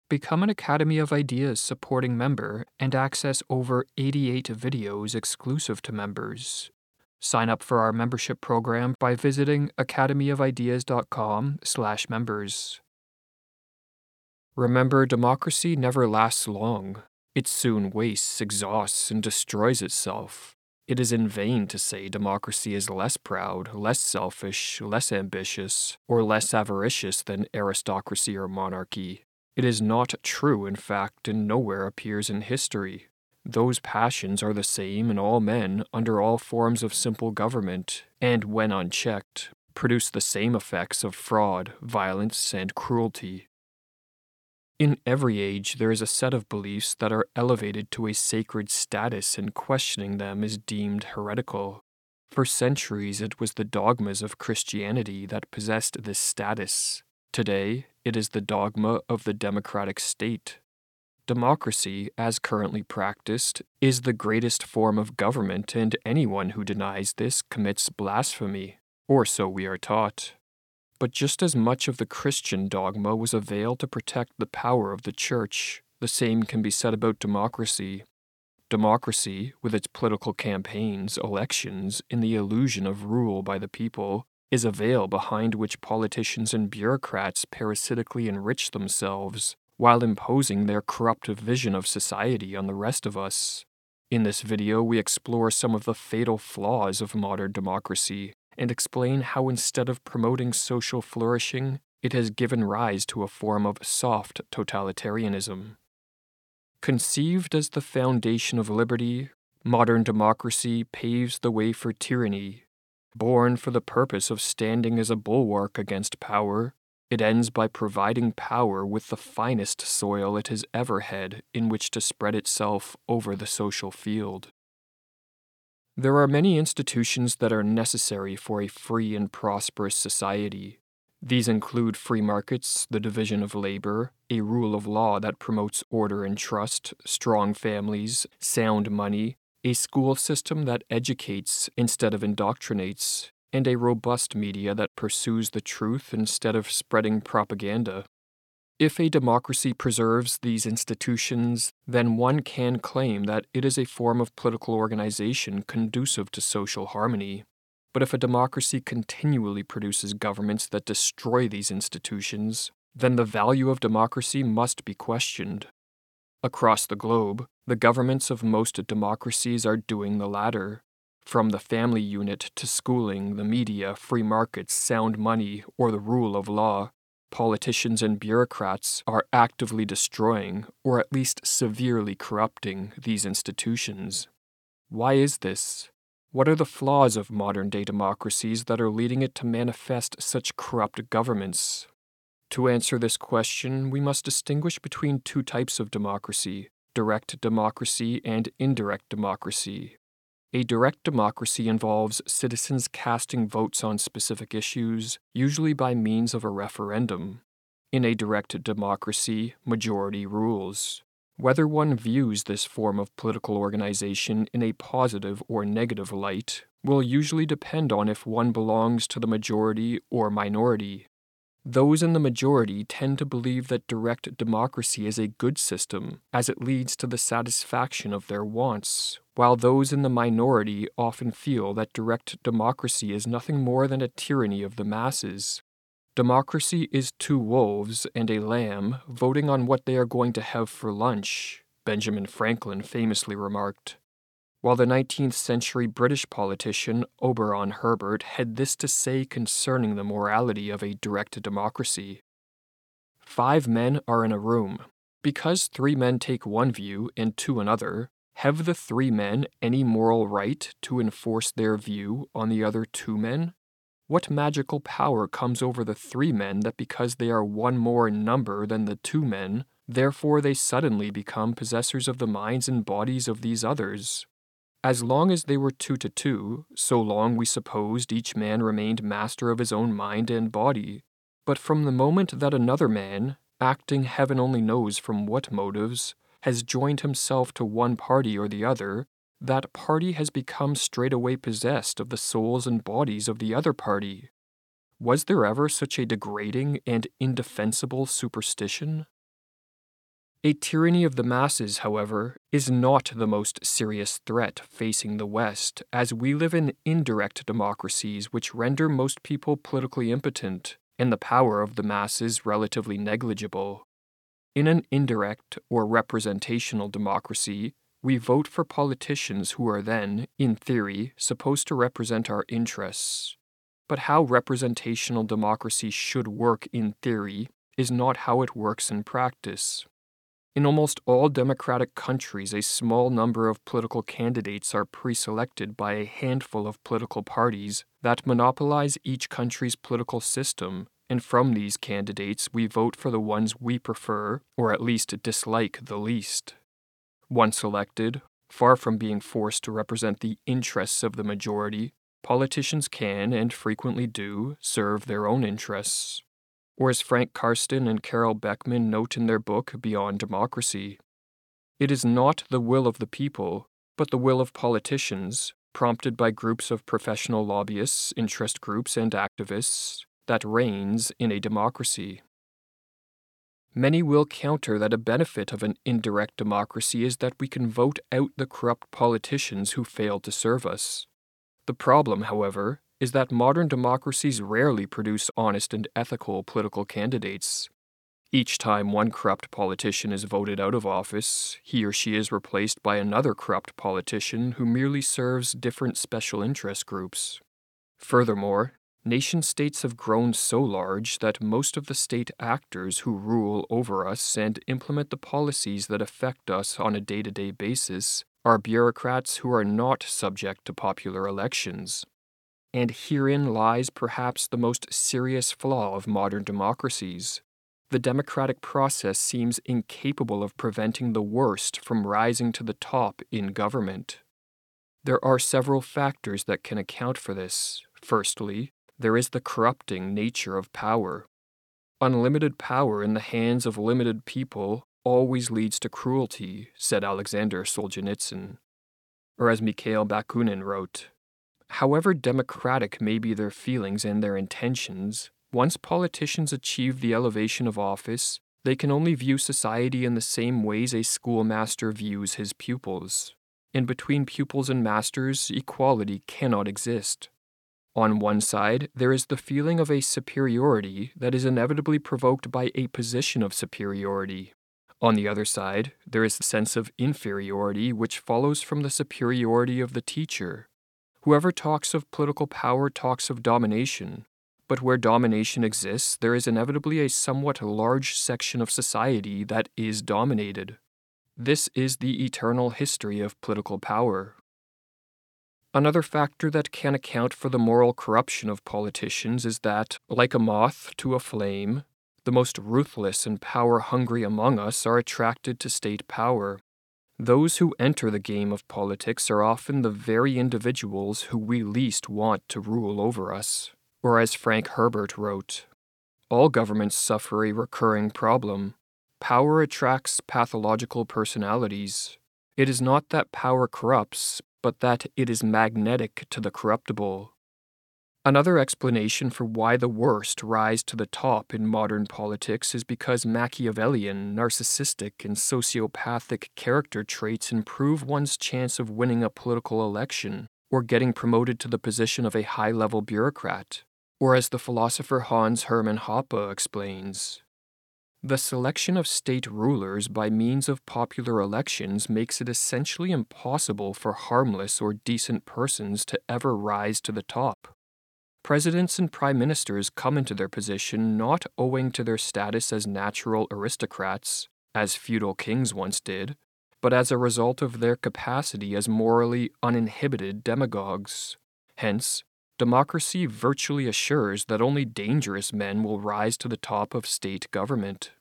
Become an Academy of Ideas supporting member and access over 88 videos exclusive to members. Sign up for our membership program by visiting academyofideas.com/members. Remember, democracy never lasts long. It soon wastes, exhausts, and destroys itself. It is in vain to say democracy is less proud, less selfish, less ambitious, or less avaricious than aristocracy or monarchy. It is not true, in fact, and nowhere appears in history. Those passions are the same in all men under all forms of simple government, and, when unchecked, produce the same effects of fraud, violence, and cruelty. In every age, there is a set of beliefs that are elevated to a sacred status, and questioning them is deemed heretical. For centuries, it was the dogmas of Christianity that possessed this status. Today, it is the dogma of the democratic state. Democracy, as currently practiced, is the greatest form of government, and anyone who denies this commits blasphemy, or so we are taught. But just as much of the Christian dogma was a veil to protect the power of the Church, the same can be said about democracy. Democracy, with its political campaigns, elections, and the illusion of rule by the people, is a veil behind which politicians and bureaucrats parasitically enrich themselves, while imposing their corruptive vision of society on the rest of us. In this video, we explore some of the fatal flaws of modern democracy, and explain how instead of promoting social flourishing, it has given rise to a form of soft totalitarianism. Conceived as the foundation of liberty, modern democracy paves the way for tyranny. Born for the purpose of standing as a bulwark against power, it ends by providing power with the finest soil it has ever had in which to spread itself over the social field. There are many institutions that are necessary for a free and prosperous society. These include free markets, the division of labor, a rule of law that promotes order and trust, strong families, sound money, a school system that educates instead of indoctrinates, and a robust media that pursues the truth instead of spreading propaganda. If a democracy preserves these institutions, then one can claim that it is a form of political organization conducive to social harmony. But if a democracy continually produces governments that destroy these institutions, then the value of democracy must be questioned. Across the globe, the governments of most democracies are doing the latter. From the family unit to schooling, the media, free markets, sound money, or the rule of law, politicians and bureaucrats are actively destroying, or at least severely corrupting, these institutions. Why is this? What are the flaws of modern-day democracies that are leading it to manifest such corrupt governments? To answer this question, we must distinguish between two types of democracy: direct democracy and indirect democracy. A direct democracy involves citizens casting votes on specific issues, usually by means of a referendum. In a direct democracy, majority rules. Whether one views this form of political organization in a positive or negative light will usually depend on if one belongs to the majority or minority. Those in the majority tend to believe that direct democracy is a good system, as it leads to the satisfaction of their wants, while those in the minority often feel that direct democracy is nothing more than a tyranny of the masses. Democracy is two wolves and a lamb voting on what they are going to have for lunch, Benjamin Franklin famously remarked. While the 19th century British politician Oberon Herbert had this to say concerning the morality of a direct democracy. 5 men are in a room. Because 3 men take one view and 2 another, have the 3 men any moral right to enforce their view on the other 2 men? What magical power comes over the 3 men that because they are one more in number than the 2 men, therefore they suddenly become possessors of the minds and bodies of these others? As long as they were 2 to 2, so long we supposed each man remained master of his own mind and body. But from the moment that another man, acting heaven only knows from what motives, has joined himself to one party or the other, that party has become straightway possessed of the souls and bodies of the other party. Was there ever such a degrading and indefensible superstition? A tyranny of the masses, however, is not the most serious threat facing the West, as we live in indirect democracies which render most people politically impotent, and the power of the masses relatively negligible. In an indirect or representational democracy, we vote for politicians who are then, in theory, supposed to represent our interests. But how representational democracy should work in theory is not how it works in practice. In almost all democratic countries, a small number of political candidates are pre-selected by a handful of political parties that monopolize each country's political system, and from these candidates we vote for the ones we prefer, or at least dislike the least. Once elected, far from being forced to represent the interests of the majority, politicians can, and frequently do, serve their own interests. Or as Frank Karsten and Carol Beckman note in their book Beyond Democracy, it is not the will of the people, but the will of politicians, prompted by groups of professional lobbyists, interest groups, and activists, that reigns in a democracy. Many will counter that a benefit of an indirect democracy is that we can vote out the corrupt politicians who fail to serve us. The problem, however, is that modern democracies rarely produce honest and ethical political candidates. Each time one corrupt politician is voted out of office, he or she is replaced by another corrupt politician who merely serves different special interest groups. Furthermore, nation-states have grown so large that most of the state actors who rule over us and implement the policies that affect us on a day-to-day basis are bureaucrats who are not subject to popular elections. And herein lies perhaps the most serious flaw of modern democracies. The democratic process seems incapable of preventing the worst from rising to the top in government. There are several factors that can account for this. Firstly, there is the corrupting nature of power. Unlimited power in the hands of limited people always leads to cruelty, said Alexander Solzhenitsyn. Or as Mikhail Bakunin wrote, however democratic may be their feelings and their intentions, once politicians achieve the elevation of office, they can only view society in the same ways a schoolmaster views his pupils. And between pupils and masters, equality cannot exist. On one side, there is the feeling of a superiority that is inevitably provoked by a position of superiority. On the other side, there is the sense of inferiority which follows from the superiority of the teacher. Whoever talks of political power talks of domination, but where domination exists, there is inevitably a somewhat large section of society that is dominated. This is the eternal history of political power. Another factor that can account for the moral corruption of politicians is that, like a moth to a flame, the most ruthless and power-hungry among us are attracted to state power. Those who enter the game of politics are often the very individuals who we least want to rule over us. Or as Frank Herbert wrote, all governments suffer a recurring problem. Power attracts pathological personalities. It is not that power corrupts, but that it is magnetic to the corruptible. Another explanation for why the worst rise to the top in modern politics is because Machiavellian, narcissistic, and sociopathic character traits improve one's chance of winning a political election or getting promoted to the position of a high-level bureaucrat. Or as the philosopher Hans Hermann Hoppe explains, the selection of state rulers by means of popular elections makes it essentially impossible for harmless or decent persons to ever rise to the top. Presidents and prime ministers come into their position not owing to their status as natural aristocrats, as feudal kings once did, but as a result of their capacity as morally uninhibited demagogues. Hence, democracy virtually assures that only dangerous men will rise to the top of state government.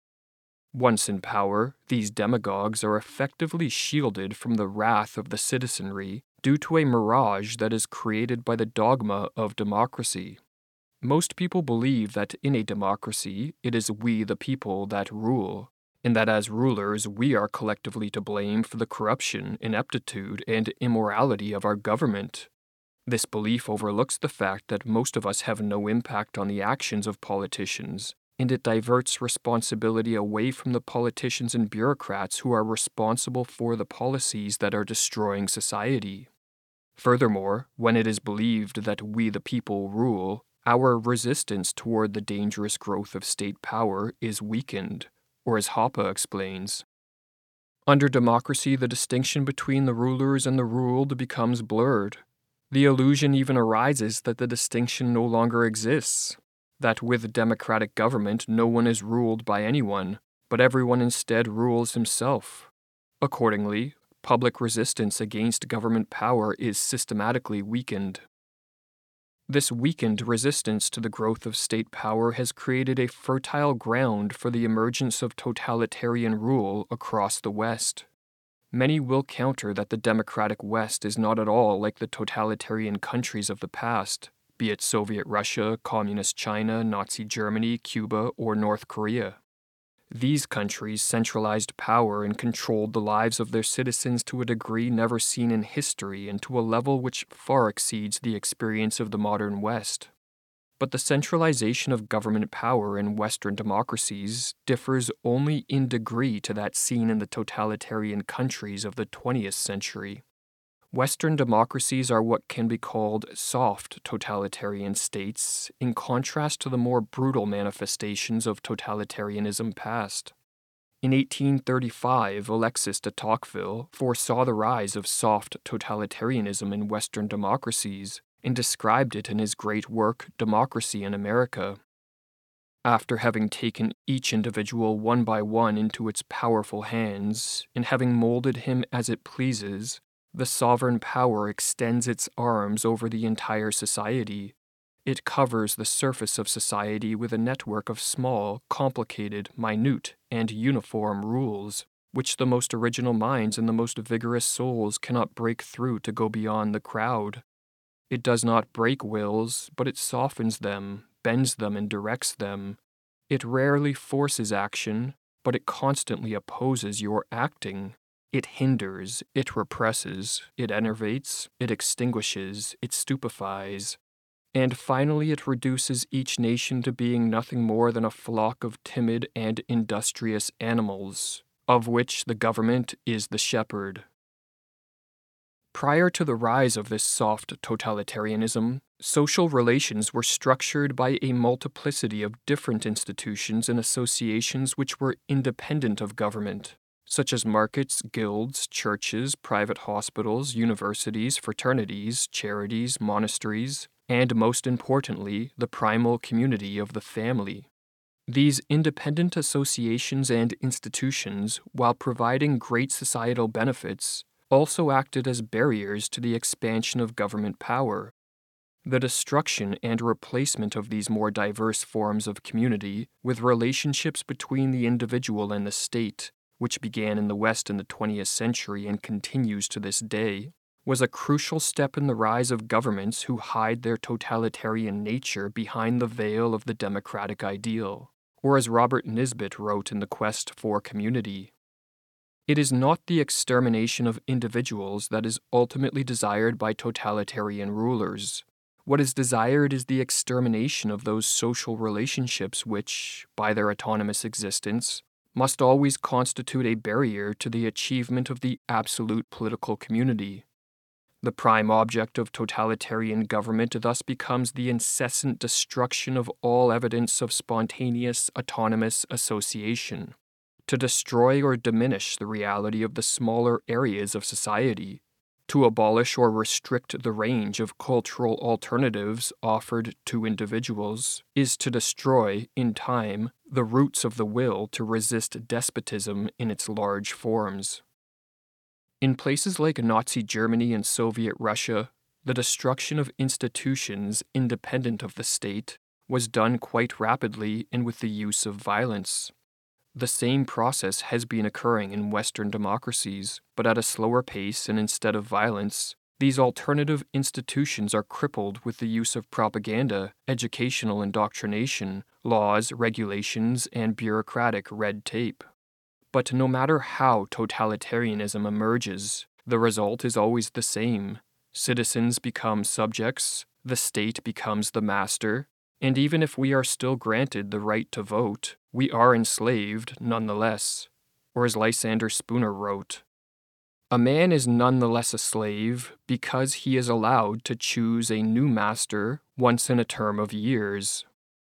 Once in power, these demagogues are effectively shielded from the wrath of the citizenry due to a mirage that is created by the dogma of democracy. Most people believe that in a democracy, it is we the people that rule, and that as rulers we are collectively to blame for the corruption, ineptitude, and immorality of our government. This belief overlooks the fact that most of us have no impact on the actions of politicians, and it diverts responsibility away from the politicians and bureaucrats who are responsible for the policies that are destroying society. Furthermore, when it is believed that we the people rule, our resistance toward the dangerous growth of state power is weakened, or as Hoppe explains, under democracy, the distinction between the rulers and the ruled becomes blurred. The illusion even arises that the distinction no longer exists, that with democratic government no one is ruled by anyone, but everyone instead rules himself. Accordingly, public resistance against government power is systematically weakened. This weakened resistance to the growth of state power has created a fertile ground for the emergence of totalitarian rule across the West. Many will counter that the democratic West is not at all like the totalitarian countries of the past, be it Soviet Russia, Communist China, Nazi Germany, Cuba, or North Korea. These countries centralized power and controlled the lives of their citizens to a degree never seen in history and to a level which far exceeds the experience of the modern West. But the centralization of government power in Western democracies differs only in degree to that seen in the totalitarian countries of the 20th century. Western democracies are what can be called soft totalitarian states, in contrast to the more brutal manifestations of totalitarianism past. In 1835, Alexis de Tocqueville foresaw the rise of soft totalitarianism in Western democracies and described it in his great work, Democracy in America. After having taken each individual one by one into its powerful hands, and having molded him as it pleases, the sovereign power extends its arms over the entire society. It covers the surface of society with a network of small, complicated, minute, and uniform rules, which the most original minds and the most vigorous souls cannot break through to go beyond the crowd. It does not break wills, but it softens them, bends them, and directs them. It rarely forces action, but it constantly opposes your acting. It hinders, it represses, it enervates, it extinguishes, it stupefies. And finally, it reduces each nation to being nothing more than a flock of timid and industrious animals, of which the government is the shepherd. Prior to the rise of this soft totalitarianism, social relations were structured by a multiplicity of different institutions and associations which were independent of government, such as markets, guilds, churches, private hospitals, universities, fraternities, charities, monasteries, and most importantly, the primal community of the family. These independent associations and institutions, while providing great societal benefits, also acted as barriers to the expansion of government power. The destruction and replacement of these more diverse forms of community with relationships between the individual and the state, which began in the West in the 20th century and continues to this day, was a crucial step in the rise of governments who hide their totalitarian nature behind the veil of the democratic ideal, or as Robert Nisbet wrote in The Quest for Community, "It is not the extermination of individuals that is ultimately desired by totalitarian rulers. What is desired is the extermination of those social relationships which, by their autonomous existence, must always constitute a barrier to the achievement of the absolute political community. The prime object of totalitarian government thus becomes the incessant destruction of all evidence of spontaneous, autonomous association, to destroy or diminish the reality of the smaller areas of society, to abolish or restrict the range of cultural alternatives offered to individuals, is to destroy, in time, the roots of the will to resist despotism in its large forms." In places like Nazi Germany and Soviet Russia, the destruction of institutions independent of the state was done quite rapidly and with the use of violence. The same process has been occurring in Western democracies, but at a slower pace, and instead of violence, these alternative institutions are crippled with the use of propaganda, educational indoctrination, laws, regulations, and bureaucratic red tape. But no matter how totalitarianism emerges, the result is always the same. Citizens become subjects, the state becomes the master, And even if we are still granted the right to vote, we are enslaved nonetheless. Or as Lysander Spooner wrote, "A man is nonetheless a slave because he is allowed to choose a new master once in a term of years."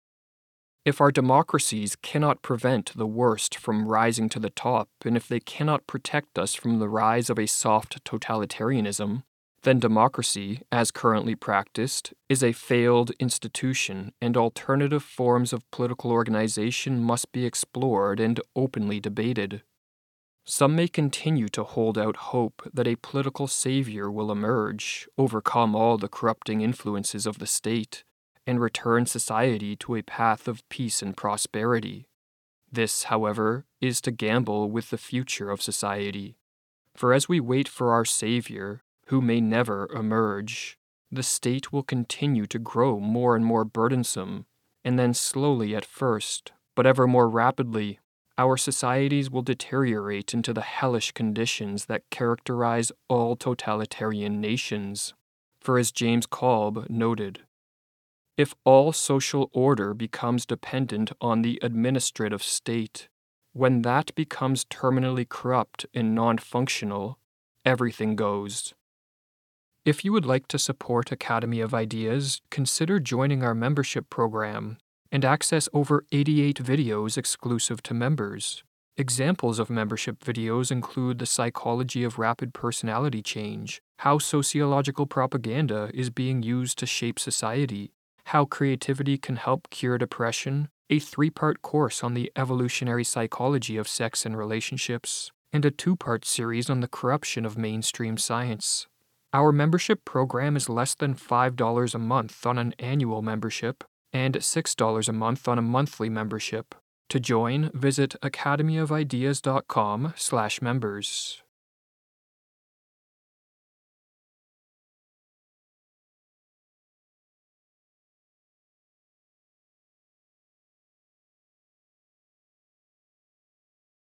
If our democracies cannot prevent the worst from rising to the top, and if they cannot protect us from the rise of a soft totalitarianism, then democracy, as currently practiced, is a failed institution, and alternative forms of political organization must be explored and openly debated. Some may continue to hold out hope that a political savior will emerge, overcome all the corrupting influences of the state, and return society to a path of peace and prosperity. This, however, is to gamble with the future of society. For as we wait for our savior, who may never emerge, the state will continue to grow more and more burdensome, and then slowly at first, but ever more rapidly, our societies will deteriorate into the hellish conditions that characterize all totalitarian nations. For as James Kolb noted, if all social order becomes dependent on the administrative state, when that becomes terminally corrupt and non-functional, everything goes. If you would like to support Academy of Ideas, consider joining our membership program and access over 88 videos exclusive to members. Examples of membership videos include the psychology of rapid personality change, how sociological propaganda is being used to shape society, how creativity can help cure depression, a 3-part course on the evolutionary psychology of sex and relationships, and a 2-part series on the corruption of mainstream science. Our membership program is less than $5 a month on an annual membership and $6 a month on a monthly membership. To join, visit academyofideas.com/members.